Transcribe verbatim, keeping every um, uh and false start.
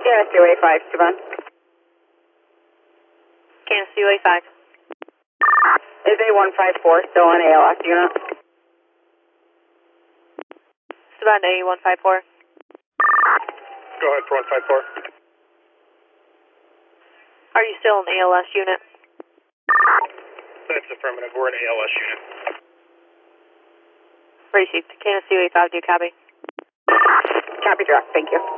Yeah, C O A five, Javon. Kansas C O A five. Is A one five four still an A L S unit? Savannah A one five four. Go ahead for one five four. Are you still an A L S unit? That's affirmative. We're an A L S unit. Received. Kansas C O A five, do you copy? Copy, direct. Thank you.